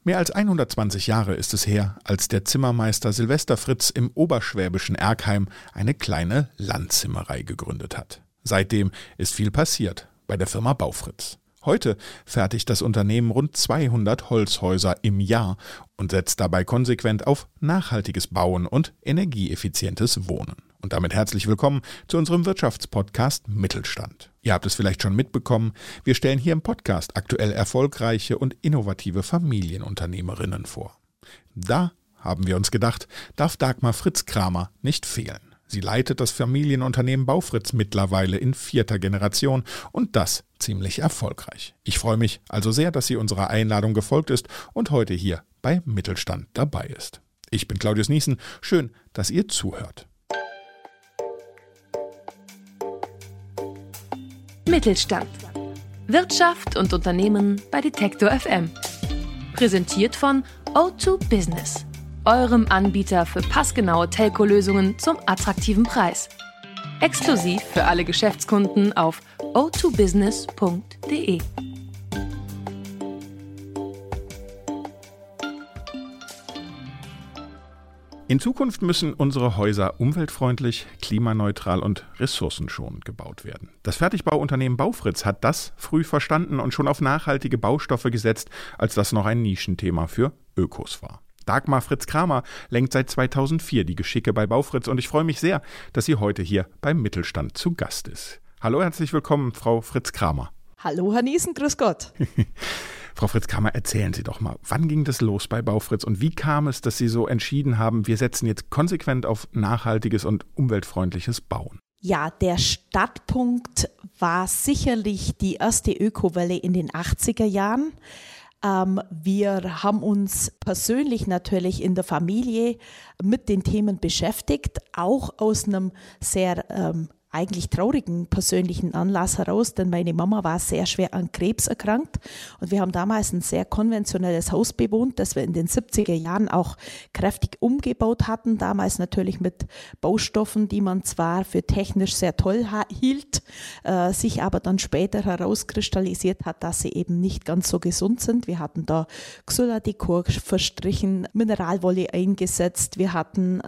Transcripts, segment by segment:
Mehr als 120 Jahre ist es her, als der Zimmermeister Silvester Fritz im oberschwäbischen Erkheim eine kleine Landzimmerei gegründet hat. Seitdem ist viel passiert bei der Firma Baufritz. Heute fertigt das Unternehmen rund 200 Holzhäuser im Jahr und setzt dabei konsequent auf nachhaltiges Bauen und energieeffizientes Wohnen. Und damit herzlich willkommen zu unserem Wirtschaftspodcast Mittelstand. Ihr habt es vielleicht schon mitbekommen, wir stellen hier im Podcast aktuell erfolgreiche und innovative Familienunternehmerinnen vor. Da haben wir uns gedacht, darf Dagmar Fritz-Kramer nicht fehlen. Sie leitet das Familienunternehmen Baufritz mittlerweile in 4. Generation und das ziemlich erfolgreich. Ich freue mich also sehr, dass sie unserer Einladung gefolgt ist und heute hier bei Mittelstand dabei ist. Ich bin Claudius Niesen, schön, dass ihr zuhört. Mittelstand. Wirtschaft und Unternehmen bei Detektor FM. Präsentiert von O2 Business, eurem Anbieter für passgenaue Telco-Lösungen zum attraktiven Preis. Exklusiv für alle Geschäftskunden auf o2business.de. In Zukunft müssen unsere Häuser umweltfreundlich, klimaneutral und ressourcenschonend gebaut werden. Das Fertigbauunternehmen Baufritz hat das früh verstanden und schon auf nachhaltige Baustoffe gesetzt, als das noch ein Nischenthema für Ökos war. Dagmar Fritz-Kramer lenkt seit 2004 die Geschicke bei Baufritz und ich freue mich sehr, dass sie heute hier beim Mittelstand zu Gast ist. Hallo, herzlich willkommen, Frau Fritz-Kramer. Hallo, Herr Niesen, grüß Gott. Frau Fritz-Kramer, erzählen Sie doch mal, wann ging das los bei Baufritz und wie kam es, dass Sie so entschieden haben, wir setzen jetzt konsequent auf nachhaltiges und umweltfreundliches Bauen? Ja, der Startpunkt war sicherlich die erste Ökowelle in den 80er Jahren. Wir haben uns persönlich natürlich in der Familie mit den Themen beschäftigt, auch aus einem sehr eigentlich traurigen persönlichen Anlass heraus, denn meine Mama war sehr schwer an Krebs erkrankt und wir haben damals ein sehr konventionelles Haus bewohnt, das wir in den 70er Jahren auch kräftig umgebaut hatten, damals natürlich mit Baustoffen, die man zwar für technisch sehr toll hielt, sich aber dann später herauskristallisiert hat, dass sie eben nicht ganz so gesund sind. Wir hatten da Xyladecor verstrichen, Mineralwolle eingesetzt, wir hatten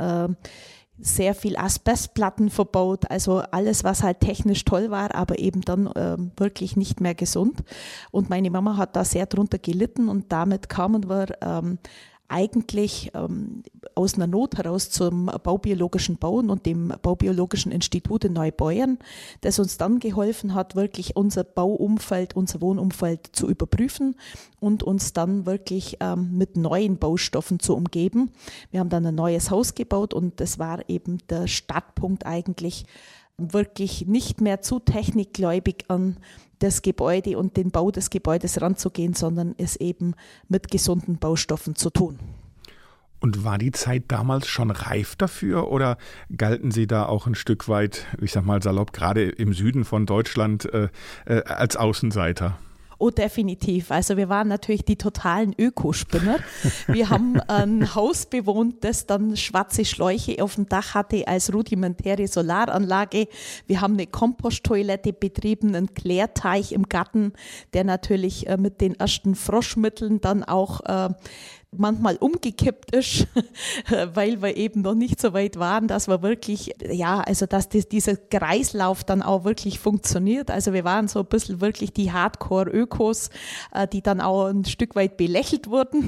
sehr viel Asbestplatten verbaut, also alles, was halt technisch toll war, aber eben dann wirklich nicht mehr gesund. Und meine Mama hat da sehr drunter gelitten und damit kamen wir eigentlich aus einer Not heraus zum baubiologischen Bauen und dem Baubiologischen Institut in Neubeuern, das uns dann geholfen hat, wirklich unser Bauumfeld, unser Wohnumfeld zu überprüfen und uns dann wirklich mit neuen Baustoffen zu umgeben. Wir haben dann ein neues Haus gebaut und das war eben der Startpunkt eigentlich, wirklich nicht mehr zu technikgläubig an das Gebäude und den Bau des Gebäudes ranzugehen, sondern es eben mit gesunden Baustoffen zu tun. Und war die Zeit damals schon reif dafür oder galten Sie da auch ein Stück weit, ich sag mal salopp, gerade im Süden von Deutschland als Außenseiter? Oh, definitiv. Also wir waren natürlich die totalen Ökospinner. Wir haben ein Haus bewohnt, das dann schwarze Schläuche auf dem Dach hatte als rudimentäre Solaranlage. Wir haben eine Komposttoilette betrieben, einen Klärteich im Garten, der natürlich mit den ersten Froschmitteln dann auch manchmal umgekippt ist, weil wir eben noch nicht so weit waren, dass wir wirklich, dass dieser Kreislauf dann auch wirklich funktioniert. Also wir waren so ein bisschen wirklich die Hardcore-Ökos, die dann auch ein Stück weit belächelt wurden.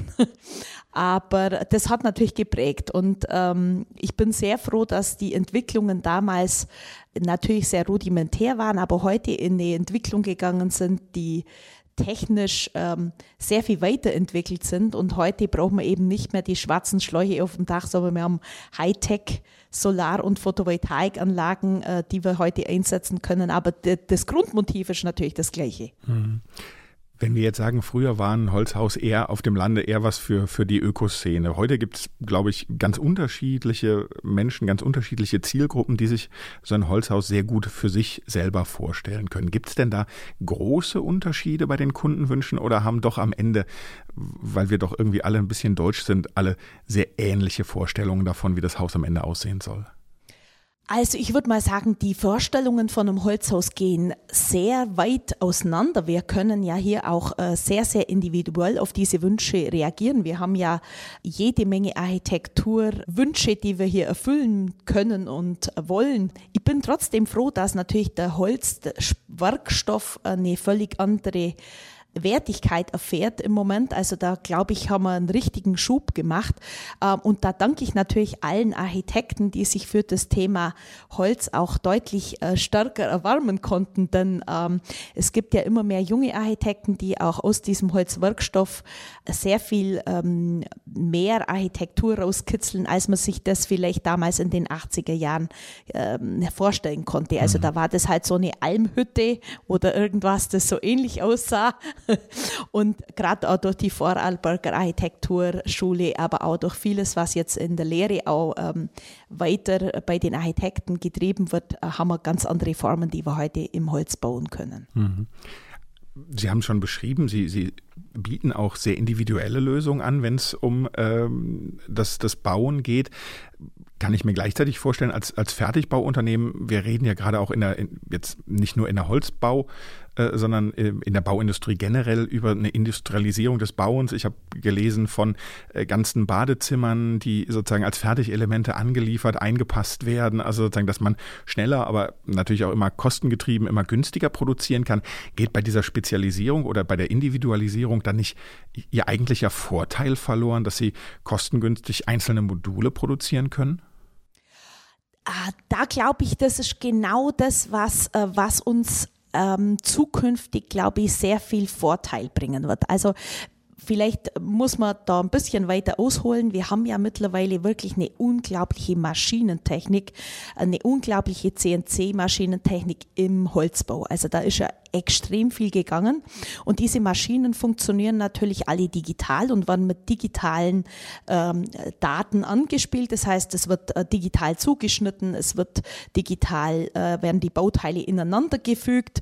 Aber das hat natürlich geprägt und ich bin sehr froh, dass die Entwicklungen damals natürlich sehr rudimentär waren, aber heute in die Entwicklung gegangen sind, die technisch sehr viel weiterentwickelt sind und heute brauchen wir eben nicht mehr die schwarzen Schläuche auf dem Dach, sondern wir haben Hightech Solar- und Photovoltaikanlagen, die wir heute einsetzen können, aber das Grundmotiv ist natürlich das gleiche. Mhm. Wenn wir jetzt sagen, früher war ein Holzhaus eher auf dem Lande eher was für die Ökoszene. Heute gibt es, glaube ich, ganz unterschiedliche Menschen, ganz unterschiedliche Zielgruppen, die sich so ein Holzhaus sehr gut für sich selber vorstellen können. Gibt es denn da große Unterschiede bei den Kundenwünschen oder haben doch am Ende, weil wir doch irgendwie alle ein bisschen deutsch sind, alle sehr ähnliche Vorstellungen davon, wie das Haus am Ende aussehen soll? Also ich würde mal sagen, die Vorstellungen von einem Holzhaus gehen sehr weit auseinander. Wir können ja hier auch sehr, sehr individuell auf diese Wünsche reagieren. Wir haben ja jede Menge Architekturwünsche, die wir hier erfüllen können und wollen. Ich bin trotzdem froh, dass natürlich der Holzwerkstoff eine völlig andere Wertigkeit erfährt im Moment. Also da, glaube ich, haben wir einen richtigen Schub gemacht. Und da danke ich natürlich allen Architekten, die sich für das Thema Holz auch deutlich stärker erwärmen konnten. Denn es gibt ja immer mehr junge Architekten, die auch aus diesem Holzwerkstoff sehr viel mehr Architektur rauskitzeln, als man sich das vielleicht damals in den 80er Jahren vorstellen konnte. Also da war das halt so eine Almhütte oder irgendwas, das so ähnlich aussah. Und gerade auch durch die Vorarlberger Architekturschule, aber auch durch vieles, was jetzt in der Lehre auch weiter bei den Architekten getrieben wird, haben wir ganz andere Formen, die wir heute im Holz bauen können. Mhm. Sie haben schon beschrieben, Sie bieten auch sehr individuelle Lösungen an, wenn es um das Bauen geht. Kann ich mir gleichzeitig vorstellen, als Fertigbauunternehmen, wir reden ja gerade auch jetzt nicht nur in der Holzbau, sondern in der Bauindustrie generell über eine Industrialisierung des Bauens. Ich habe gelesen von ganzen Badezimmern, die sozusagen als Fertigelemente angeliefert, eingepasst werden. Also sozusagen, dass man schneller, aber natürlich auch immer kostengetrieben, immer günstiger produzieren kann. Geht bei dieser Spezialisierung oder bei der Individualisierung dann nicht Ihr eigentlicher Vorteil verloren, dass Sie kostengünstig einzelne Module produzieren können? Da glaube ich, das ist genau das, was uns zukünftig, glaube ich, sehr viel Vorteil bringen wird. Also vielleicht muss man da ein bisschen weiter ausholen. Wir haben ja mittlerweile wirklich eine unglaubliche Maschinentechnik, eine unglaubliche CNC-Maschinentechnik im Holzbau. Also da ist ja extrem viel gegangen und diese Maschinen funktionieren natürlich alle digital und werden mit digitalen Daten angespielt. Das heißt, es wird digital zugeschnitten, es wird digital, werden die Bauteile ineinander gefügt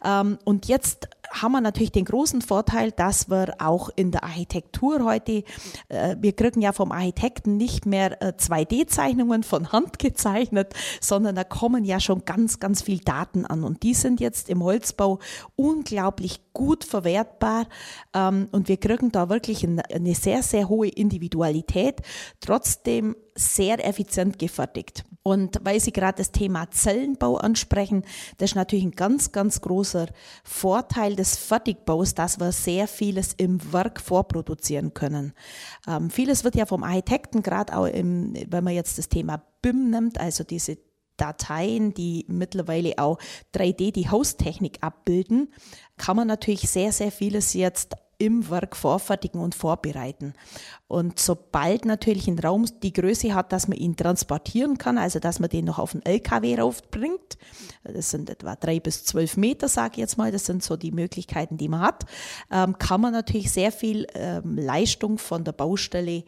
und jetzt haben wir natürlich den großen Vorteil, dass wir auch in der Architektur heute, wir kriegen ja vom Architekten nicht mehr 2D-Zeichnungen von Hand gezeichnet, sondern da kommen ja schon ganz, ganz viel Daten an und die sind jetzt im Holzbau unglaublich gut verwertbar und wir kriegen da wirklich eine sehr, sehr hohe Individualität, trotzdem sehr effizient gefertigt. Und weil Sie gerade das Thema Zellenbau ansprechen, das ist natürlich ein ganz, ganz großer Vorteil des Fertigbaus, dass wir sehr vieles im Werk vorproduzieren können. Vieles wird ja vom Architekten, gerade auch wenn man jetzt das Thema BIM nimmt, also diese Dateien, die mittlerweile auch 3D die Haustechnik abbilden, kann man natürlich sehr, sehr vieles jetzt im Werk vorfertigen und vorbereiten. Und sobald natürlich ein Raum die Größe hat, dass man ihn transportieren kann, also dass man den noch auf den LKW raufbringt, das sind etwa 3 bis 12 Meter, sage ich jetzt mal, das sind so die Möglichkeiten, die man hat, kann man natürlich sehr viel Leistung von der Baustelle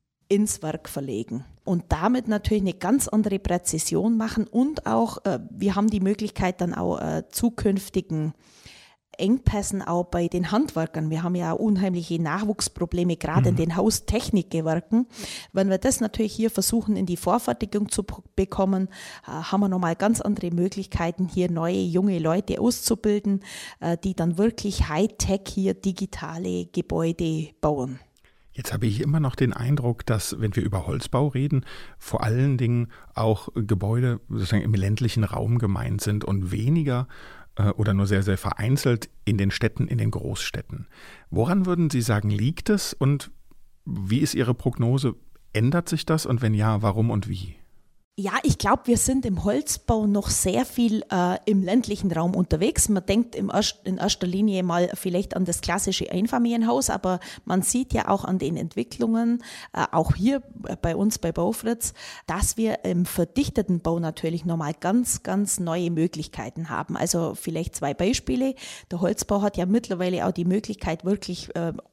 ins Werk verlegen und damit natürlich eine ganz andere Präzision machen und auch, wir haben die Möglichkeit dann auch zukünftigen Engpässen auch bei den Handwerkern. Wir haben ja unheimliche Nachwuchsprobleme, gerade in den Haustechnikgewerken. Wenn wir das natürlich hier versuchen, in die Vorfertigung zu bekommen, haben wir nochmal ganz andere Möglichkeiten, hier neue, junge Leute auszubilden, die dann wirklich Hightech hier digitale Gebäude bauen. Jetzt habe ich immer noch den Eindruck, dass, wenn wir über Holzbau reden, vor allen Dingen auch Gebäude sozusagen im ländlichen Raum gemeint sind und weniger oder nur sehr, sehr vereinzelt in den Städten, in den Großstädten. Woran würden Sie sagen, liegt es und wie ist Ihre Prognose? Ändert sich das und wenn ja, warum und wie? Ja, ich glaube, wir sind im Holzbau noch sehr viel im ländlichen Raum unterwegs. Man denkt in erster Linie mal vielleicht an das klassische Einfamilienhaus, aber man sieht ja auch an den Entwicklungen, auch hier bei uns bei Baufritz, dass wir im verdichteten Bau natürlich nochmal ganz, ganz neue Möglichkeiten haben. Also vielleicht 2 Beispiele. Der Holzbau hat ja mittlerweile auch die Möglichkeit, wirklich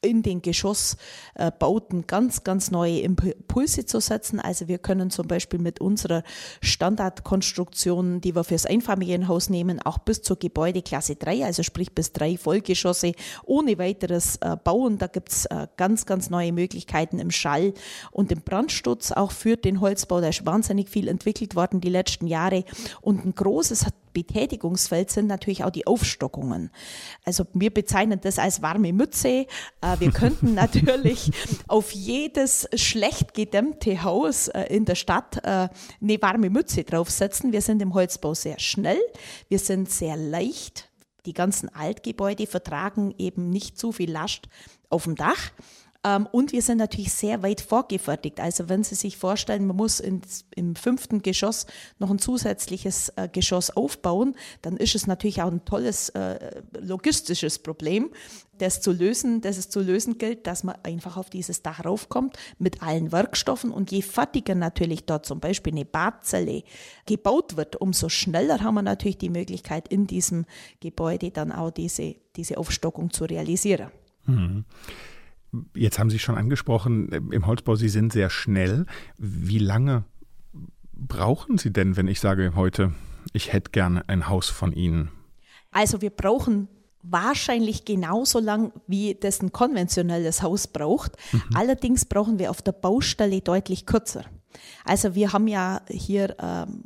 in den Geschossbauten ganz, ganz neue Impulse zu setzen. Also wir können zum Beispiel mit unserer Standardkonstruktion, die wir fürs Einfamilienhaus nehmen, auch bis zur Gebäudeklasse 3, also sprich bis 3 Vollgeschosse, ohne weiteres bauen. Da gibt es ganz, ganz neue Möglichkeiten im Schall und im Brandschutz, auch für den Holzbau. Da ist wahnsinnig viel entwickelt worden die letzten Jahre. Und ein großes Betätigungsfeld sind natürlich auch die Aufstockungen. Also wir bezeichnen das als warme Mütze. Wir könnten natürlich auf jedes schlecht gedämmte Haus in der Stadt eine warme Mütze draufsetzen. Wir sind im Holzbau sehr schnell, wir sind sehr leicht. Die ganzen Altgebäude vertragen eben nicht zu viel Last auf dem Dach. Und wir sind natürlich sehr weit vorgefertigt. Also wenn Sie sich vorstellen, man muss im 5. Geschoss noch ein zusätzliches Geschoss aufbauen, dann ist es natürlich auch ein tolles logistisches Problem, das es zu lösen gilt, dass man einfach auf dieses Dach raufkommt mit allen Werkstoffen. Und je fertiger natürlich dort zum Beispiel eine Badzelle gebaut wird, umso schneller haben wir natürlich die Möglichkeit, in diesem Gebäude dann auch diese Aufstockung zu realisieren. Mhm. Jetzt haben Sie schon angesprochen, im Holzbau, Sie sind sehr schnell. Wie lange brauchen Sie denn, wenn ich sage heute, ich hätte gerne ein Haus von Ihnen? Also wir brauchen wahrscheinlich genauso lang, wie das ein konventionelles Haus braucht. Allerdings brauchen wir auf der Baustelle deutlich kürzer. Also wir haben ja hier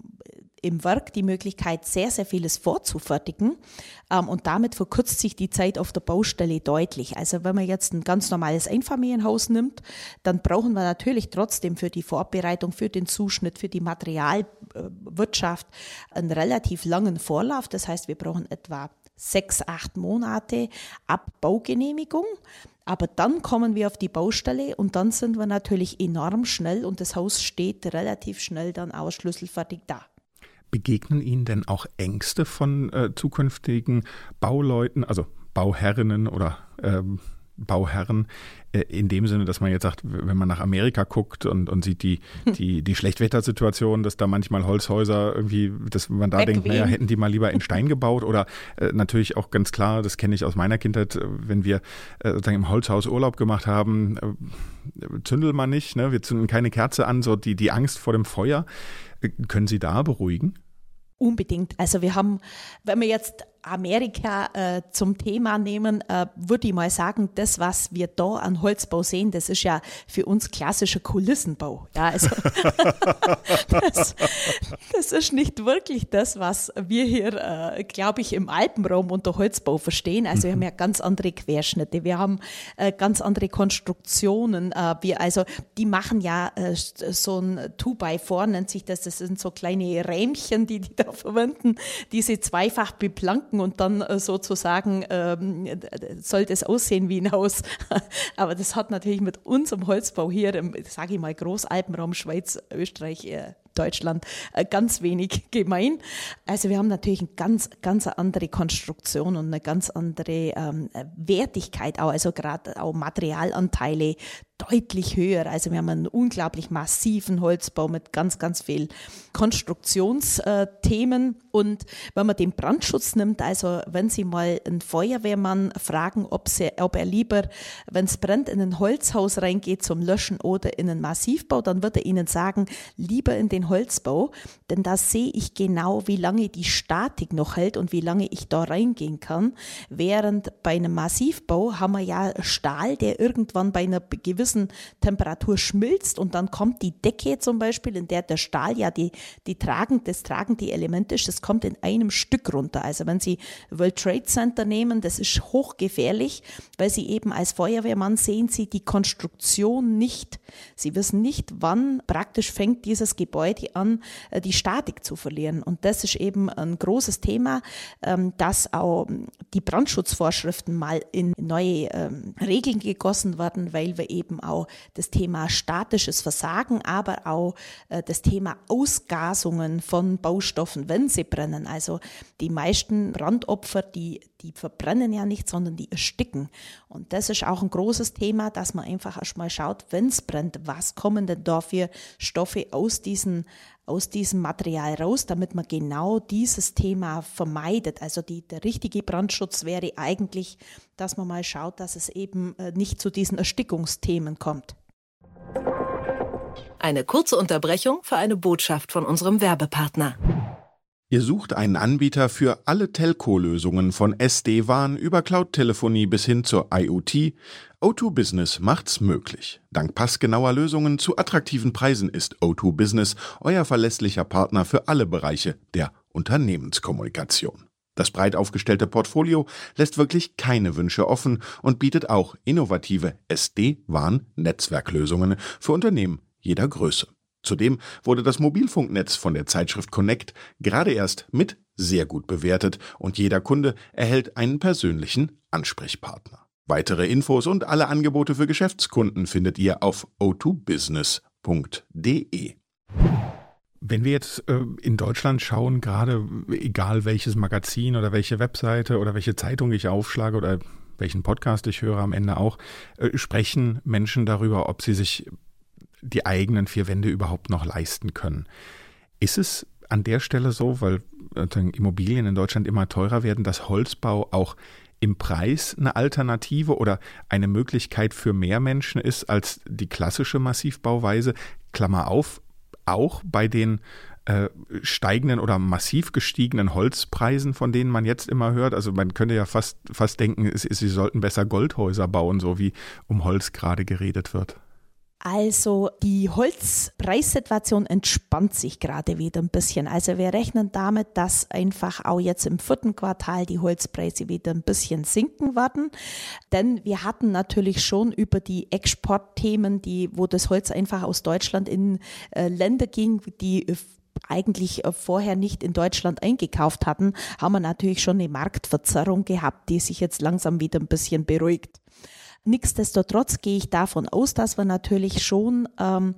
im Werk die Möglichkeit, sehr, sehr vieles vorzufertigen und damit verkürzt sich die Zeit auf der Baustelle deutlich. Also wenn man jetzt ein ganz normales Einfamilienhaus nimmt, dann brauchen wir natürlich trotzdem für die Vorbereitung, für den Zuschnitt, für die Materialwirtschaft einen relativ langen Vorlauf. Das heißt, wir brauchen etwa 6-8 Monate ab Baugenehmigung. Aber dann kommen wir auf die Baustelle und dann sind wir natürlich enorm schnell und das Haus steht relativ schnell dann auch schlüsselfertig da. Begegnen Ihnen denn auch Ängste von zukünftigen Bauleuten, also Bauherrinnen oder Bauherren, in dem Sinne, dass man jetzt sagt, wenn man nach Amerika guckt und sieht die Schlechtwettersituation, dass da manchmal Holzhäuser irgendwie, dass man da denkt, naja, hätten die mal lieber in Stein gebaut oder natürlich auch ganz klar, das kenne ich aus meiner Kindheit, wenn wir sozusagen im Holzhaus Urlaub gemacht haben, zündeln wir nicht, ne? Wir zünden keine Kerze an, so die Angst vor dem Feuer. Können Sie da beruhigen? Unbedingt. Also wir haben, wenn wir jetzt Amerika zum Thema nehmen, würde ich mal sagen, das, was wir da an Holzbau sehen, das ist ja für uns klassischer Kulissenbau. Ja, also das ist nicht wirklich das, was wir hier, glaube ich, im Alpenraum unter Holzbau verstehen. Also wir haben ja ganz andere Querschnitte, wir haben ganz andere Konstruktionen. Die machen ja so ein 2x4, nennt sich das. Das sind so kleine Rähmchen, die da verwenden, diese zweifach beplanken und dann sozusagen soll das aussehen wie ein Haus. Aber das hat natürlich mit unserem Holzbau hier im, sage ich mal, Großalpenraum, Schweiz, Österreich, Deutschland ganz wenig gemein. Also wir haben natürlich eine ganz andere Konstruktion und eine ganz andere Wertigkeit auch, also gerade auch Materialanteile deutlich höher. Also wir haben einen unglaublich massiven Holzbau mit ganz, ganz viel Konstruktionsthemen. Und wenn man den Brandschutz nimmt, also wenn Sie mal einen Feuerwehrmann fragen, ob er lieber, wenn es brennt, in ein Holzhaus reingeht zum Löschen oder in einen Massivbau, dann wird er Ihnen sagen, lieber in den Holzbau, denn da sehe ich genau, wie lange die Statik noch hält und wie lange ich da reingehen kann. Während bei einem Massivbau haben wir ja Stahl, der irgendwann bei einer gewissen Temperatur schmilzt und dann kommt die Decke zum Beispiel, in der der Stahl ja das tragende Element ist, das kommt in einem Stück runter. Also wenn Sie World Trade Center nehmen, das ist hochgefährlich, weil Sie eben als Feuerwehrmann sehen Sie die Konstruktion nicht. Sie wissen nicht, wann praktisch fängt dieses Gebäude an, die Statik zu verlieren. Und das ist eben ein großes Thema, dass auch die Brandschutzvorschriften mal in neue Regeln gegossen werden, weil wir eben auch das Thema statisches Versagen, aber auch das Thema Ausgasungen von Baustoffen, wenn sie brennen. Also die meisten Brandopfer, die verbrennen ja nicht, sondern die ersticken. Und das ist auch ein großes Thema, dass man einfach erstmal schaut, wenn es brennt, was kommen denn da für Stoffe aus diesen aus diesem Material raus, damit man genau dieses Thema vermeidet. Also der richtige Brandschutz wäre eigentlich, dass man mal schaut, dass es eben nicht zu diesen Erstickungsthemen kommt. Eine kurze Unterbrechung für eine Botschaft von unserem Werbepartner. Ihr sucht einen Anbieter für alle Telco-Lösungen von SD-WAN über Cloud-Telefonie bis hin zur IoT. O2 Business macht's möglich. Dank passgenauer Lösungen zu attraktiven Preisen ist O2 Business euer verlässlicher Partner für alle Bereiche der Unternehmenskommunikation. Das breit aufgestellte Portfolio lässt wirklich keine Wünsche offen und bietet auch innovative SD-WAN-Netzwerklösungen für Unternehmen jeder Größe. Zudem wurde das Mobilfunknetz von der Zeitschrift Connect gerade erst mit sehr gut bewertet und jeder Kunde erhält einen persönlichen Ansprechpartner. Weitere Infos und alle Angebote für Geschäftskunden findet ihr auf o2business.de. Wenn wir jetzt in Deutschland schauen, gerade egal welches Magazin oder welche Webseite oder welche Zeitung ich aufschlage oder welchen Podcast ich höre am Ende auch, sprechen Menschen darüber, ob sie sich die eigenen vier Wände überhaupt noch leisten können. Ist es an der Stelle so, weil Immobilien in Deutschland immer teurer werden, dass Holzbau auch im Preis eine Alternative oder eine Möglichkeit für mehr Menschen ist als die klassische Massivbauweise? Klammer auf, auch bei den steigenden oder massiv gestiegenen Holzpreisen, von denen man jetzt immer hört. Also man könnte ja fast denken, sie sollten besser Goldhäuser bauen, so wie um Holz gerade geredet wird. Also die Holzpreissituation entspannt sich gerade wieder ein bisschen. Also wir rechnen damit, dass einfach auch jetzt im 4. Quartal die Holzpreise wieder ein bisschen sinken werden. Denn wir hatten natürlich schon über die Exportthemen, wo das Holz einfach aus Deutschland in Länder ging, die eigentlich vorher nicht in Deutschland eingekauft hatten, haben wir natürlich schon eine Marktverzerrung gehabt, die sich jetzt langsam wieder ein bisschen beruhigt. Nichtsdestotrotz gehe ich davon aus, dass wir natürlich schon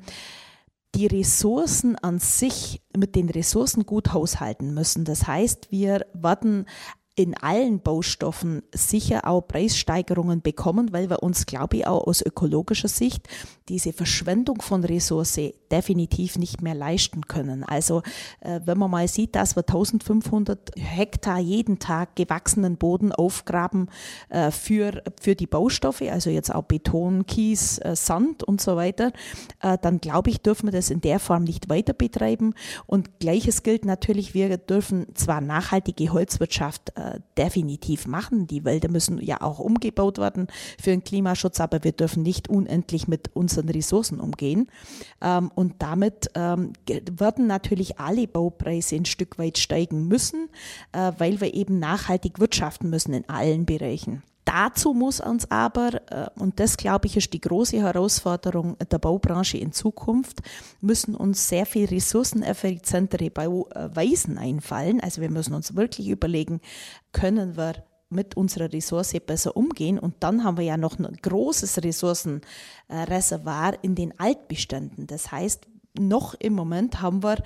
die Ressourcen an sich mit den Ressourcen gut haushalten müssen. Das heißt, wir werden in allen Baustoffen sicher auch Preissteigerungen bekommen, weil wir uns, glaube ich, auch aus ökologischer Sicht diese Verschwendung von Ressource definitiv nicht mehr leisten können. Also wenn man mal sieht, dass wir 1500 Hektar jeden Tag gewachsenen Boden aufgraben für die Baustoffe, also jetzt auch Beton, Kies, Sand und so weiter, dann glaube ich, dürfen wir das in der Form nicht weiter betreiben. Und Gleiches gilt natürlich, wir dürfen zwar nachhaltige Holzwirtschaft definitiv machen. Die Wälder müssen ja auch umgebaut werden für den Klimaschutz, aber wir dürfen nicht unendlich mit unseren Ressourcen umgehen. Und damit werden natürlich alle Baupreise ein Stück weit steigen müssen, weil wir eben nachhaltig wirtschaften müssen in allen Bereichen. Dazu muss uns aber, und das glaube ich ist die große Herausforderung der Baubranche in Zukunft, müssen uns sehr viel ressourceneffizientere Bauweisen einfallen. Also wir müssen uns wirklich überlegen, können wir mit unserer Ressource besser umgehen? Und dann haben wir ja noch ein großes Ressourcenreservoir in den Altbeständen. Das heißt, noch im Moment haben wir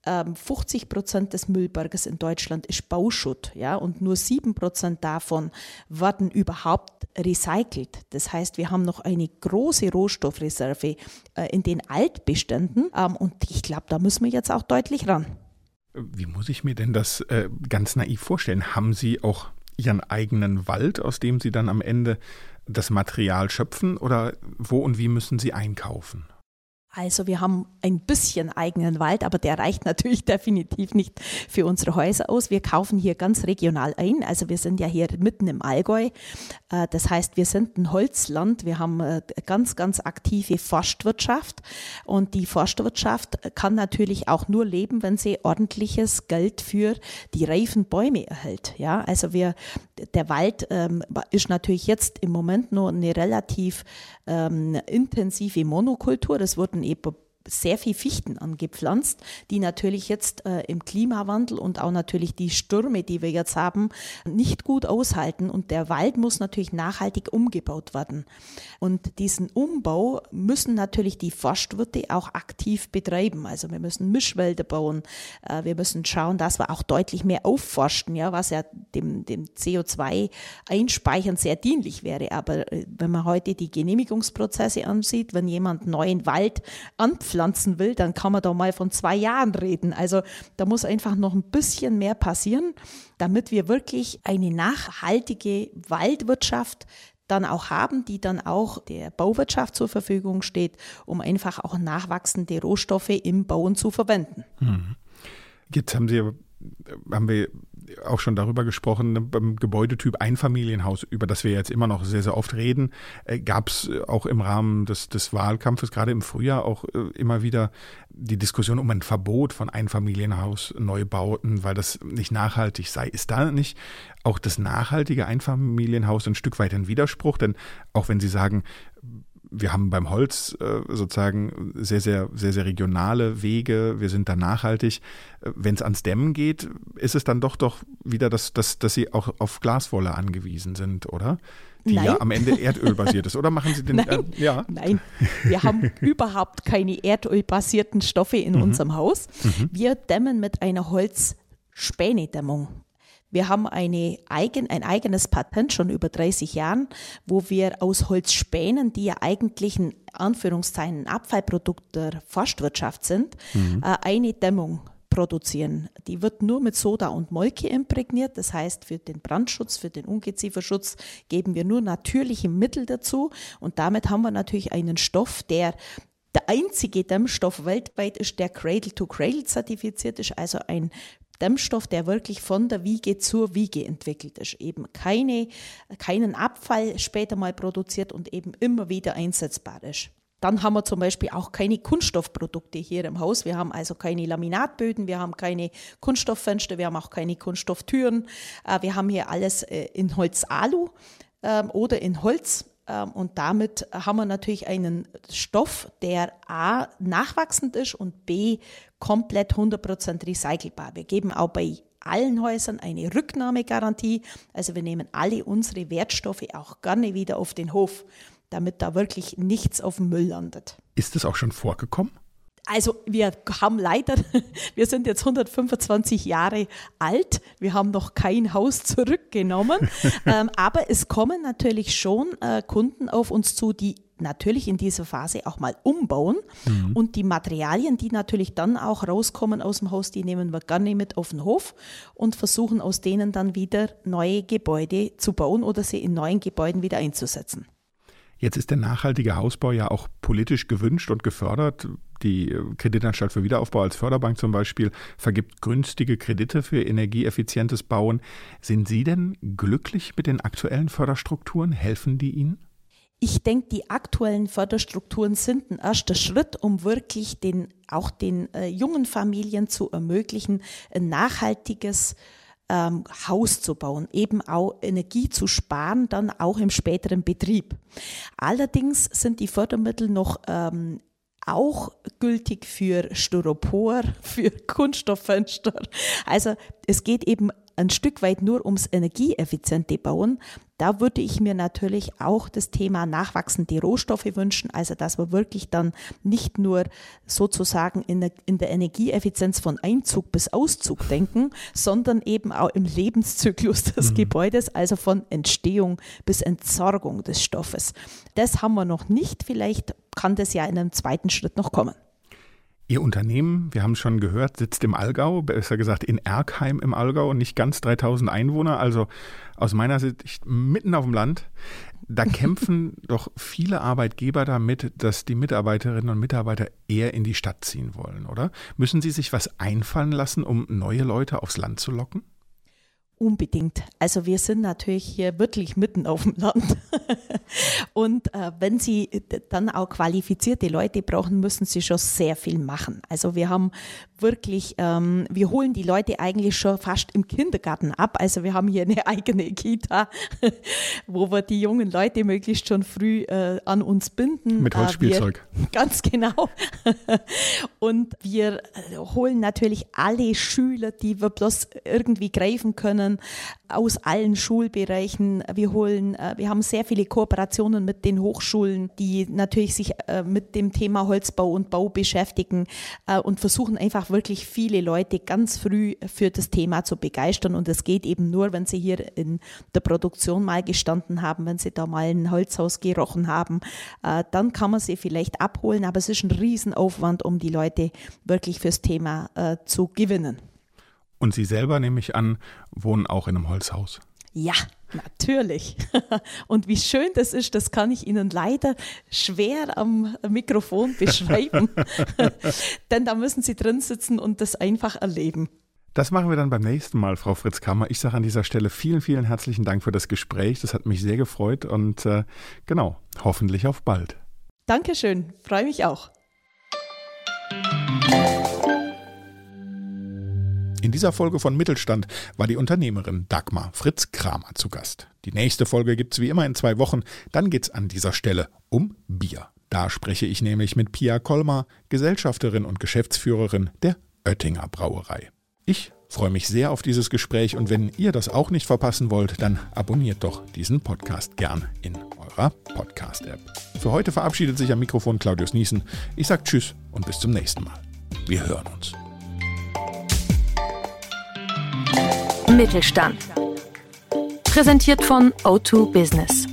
50% des Müllberges in Deutschland ist Bauschutt, ja, und nur 7% davon werden überhaupt recycelt. Das heißt, wir haben noch eine große Rohstoffreserve in den Altbeständen und ich glaube, da müssen wir jetzt auch deutlich ran. Wie muss ich mir denn das ganz naiv vorstellen? Haben Sie auch Ihren eigenen Wald, aus dem Sie dann am Ende das Material schöpfen, oder wo und wie müssen Sie einkaufen? Also wir haben ein bisschen eigenen Wald, aber der reicht natürlich definitiv nicht für unsere Häuser aus. Wir kaufen hier ganz regional ein. Also wir sind ja hier mitten im Allgäu. Das heißt, wir sind ein Holzland. Wir haben ganz, ganz aktive Forstwirtschaft. Und die Forstwirtschaft kann natürlich auch nur leben, wenn sie ordentliches Geld für die reifen Bäume erhält. Ja, also der Wald ist natürlich jetzt im Moment nur eine relativ intensive Monokultur. Es wurden eben sehr viel Fichten angepflanzt, die natürlich jetzt im Klimawandel und auch natürlich die Stürme, die wir jetzt haben, nicht gut aushalten. Und der Wald muss natürlich nachhaltig umgebaut werden. Und diesen Umbau müssen natürlich die Forstwirte auch aktiv betreiben. Also wir müssen Mischwälder bauen. Wir müssen schauen, dass wir auch deutlich mehr aufforsten, ja, was ja dem CO2-Einspeichern sehr dienlich wäre. Aber wenn man heute die Genehmigungsprozesse ansieht, wenn jemand neuen Wald anpflanzt, pflanzen will, dann kann man da mal von 2 Jahren reden. Also da muss einfach noch ein bisschen mehr passieren, damit wir wirklich eine nachhaltige Waldwirtschaft dann auch haben, die dann auch der Bauwirtschaft zur Verfügung steht, um einfach auch nachwachsende Rohstoffe im Bauen zu verwenden. Jetzt haben wir auch schon darüber gesprochen, beim Gebäudetyp Einfamilienhaus, über das wir jetzt immer noch sehr, sehr oft reden, gab es auch im Rahmen des Wahlkampfes, gerade im Frühjahr, auch immer wieder die Diskussion um ein Verbot von Einfamilienhaus-Neubauten, weil das nicht nachhaltig sei. Ist da nicht auch das nachhaltige Einfamilienhaus ein Stück weit ein Widerspruch? Denn auch wenn Sie sagen, wir haben beim Holz sozusagen sehr, sehr, sehr, sehr regionale Wege. Wir sind da nachhaltig. Wenn es ans Dämmen geht, ist es dann doch wieder, dass Sie auch auf Glaswolle angewiesen sind, oder? Die Nein. ja am Ende erdölbasiert ist. Oder machen Sie den? Nein, Nein, wir haben überhaupt keine erdölbasierten Stoffe in unserem Haus. Wir dämmen mit einer Holzspänedämmung. Wir haben ein eigenes Patent schon über 30 Jahren, wo wir aus Holzspänen, die ja eigentlich in Anführungszeichen ein Abfallprodukt der Forstwirtschaft sind, eine Dämmung produzieren. Die wird nur mit Soda und Molke imprägniert. Das heißt, für den Brandschutz, für den Ungezieferschutz geben wir nur natürliche Mittel dazu. Und damit haben wir natürlich einen Stoff, der einzige Dämmstoff weltweit ist, der Cradle-to-Cradle zertifiziert ist, also ein Dämmstoff, der wirklich von der Wiege zur Wiege entwickelt ist, eben keinen Abfall später mal produziert und eben immer wieder einsetzbar ist. Dann haben wir zum Beispiel auch keine Kunststoffprodukte hier im Haus. Wir haben also keine Laminatböden, wir haben keine Kunststofffenster, wir haben auch keine Kunststofftüren. Wir haben hier alles in Holz-Alu oder in Holz. Und damit haben wir natürlich einen Stoff, der A, nachwachsend ist und B, komplett 100% recycelbar. Wir geben auch bei allen Häusern eine Rücknahmegarantie. Also wir nehmen alle unsere Wertstoffe auch gerne wieder auf den Hof, damit da wirklich nichts auf dem Müll landet. Ist das auch schon vorgekommen? Also wir haben leider, wir sind jetzt 125 Jahre alt, wir haben noch kein Haus zurückgenommen, aber es kommen natürlich schon Kunden auf uns zu, die natürlich in dieser Phase auch mal umbauen und die Materialien, die natürlich dann auch rauskommen aus dem Haus, die nehmen wir gerne mit auf den Hof und versuchen aus denen dann wieder neue Gebäude zu bauen oder sie in neuen Gebäuden wieder einzusetzen. Jetzt ist der nachhaltige Hausbau ja auch politisch gewünscht und gefördert. Die Kreditanstalt für Wiederaufbau als Förderbank zum Beispiel vergibt günstige Kredite für energieeffizientes Bauen. Sind Sie denn glücklich mit den aktuellen Förderstrukturen? Helfen die Ihnen? Ich denke, die aktuellen Förderstrukturen sind ein erster Schritt, um wirklich auch den jungen Familien zu ermöglichen, ein nachhaltiges Haus zu bauen, eben auch Energie zu sparen, dann auch im späteren Betrieb. Allerdings sind die Fördermittel noch auch gültig für Styropor, für Kunststofffenster. Also es geht eben ein Stück weit nur ums energieeffiziente Bauen. Da würde ich mir natürlich auch das Thema nachwachsende Rohstoffe wünschen, also dass wir wirklich dann nicht nur sozusagen in der Energieeffizienz von Einzug bis Auszug denken, sondern eben auch im Lebenszyklus des Gebäudes, also von Entstehung bis Entsorgung des Stoffes. Das haben wir noch nicht, vielleicht kann das ja in einem zweiten Schritt noch kommen. Ihr Unternehmen, wir haben es schon gehört, sitzt im Allgäu, besser gesagt in Erkheim im Allgäu und nicht ganz 3000 Einwohner, also aus meiner Sicht mitten auf dem Land. Da kämpfen doch viele Arbeitgeber damit, dass die Mitarbeiterinnen und Mitarbeiter eher in die Stadt ziehen wollen, oder? Müssen Sie sich was einfallen lassen, um neue Leute aufs Land zu locken? Unbedingt. Also wir sind natürlich hier wirklich mitten auf dem Land. Und wenn Sie dann auch qualifizierte Leute brauchen, müssen Sie schon sehr viel machen. Also wir haben wirklich, wir holen die Leute eigentlich schon fast im Kindergarten ab. Also wir haben hier eine eigene Kita, wo wir die jungen Leute möglichst schon früh an uns binden. Mit Holzspielzeug. Ganz genau. Und wir holen natürlich alle Schüler, die wir bloß irgendwie greifen können, aus allen Schulbereichen. Wir haben sehr viele Kooperationen Kooperationen mit den Hochschulen, die natürlich sich mit dem Thema Holzbau und Bau beschäftigen und versuchen einfach wirklich viele Leute ganz früh für das Thema zu begeistern. Und das geht eben nur, wenn sie hier in der Produktion mal gestanden haben, wenn sie da mal ein Holzhaus gerochen haben. Dann kann man sie vielleicht abholen, aber es ist ein Riesenaufwand, um die Leute wirklich fürs Thema zu gewinnen. Und Sie selber, nehme ich an, wohnen auch in einem Holzhaus? Ja, natürlich. Und wie schön das ist, das kann ich Ihnen leider schwer am Mikrofon beschreiben. Denn da müssen Sie drin sitzen und das einfach erleben. Das machen wir dann beim nächsten Mal, Frau Fritz-Kramer. Ich sage an dieser Stelle vielen, vielen herzlichen Dank für das Gespräch. Das hat mich sehr gefreut und hoffentlich auf bald. Dankeschön, freue mich auch. In dieser Folge von Mittelstand war die Unternehmerin Dagmar Fritz-Kramer zu Gast. Die nächste Folge gibt's wie immer in 2 Wochen. Dann geht's an dieser Stelle um Bier. Da spreche ich nämlich mit Pia Kolmar, Gesellschafterin und Geschäftsführerin der Oettinger Brauerei. Ich freue mich sehr auf dieses Gespräch und wenn ihr das auch nicht verpassen wollt, dann abonniert doch diesen Podcast gern in eurer Podcast-App. Für heute verabschiedet sich am Mikrofon Claudius Niesen. Ich sage Tschüss und bis zum nächsten Mal. Wir hören uns. Mittelstand. Präsentiert von O2 Business.